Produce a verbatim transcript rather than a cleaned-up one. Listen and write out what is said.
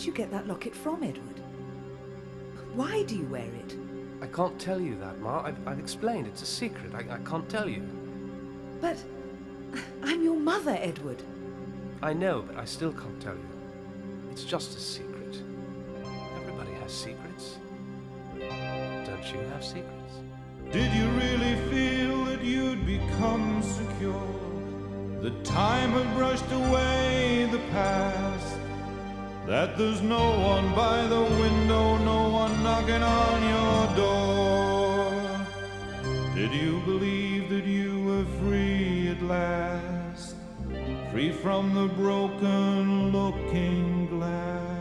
did you get that locket from, Edward? Why do you wear it? I can't tell you that, Ma. I've, I've explained. It's a secret. I, I can't tell you. But I'm your mother, Edward. I know, but I still can't tell you. It's just a secret. Everybody has secrets. Don't you have secrets? Did you really feel that you'd become secure? That time had brushed away the past? That there's no one by the window, no one knocking on your door? Did you believe that you were free at last? Free from the broken looking glass?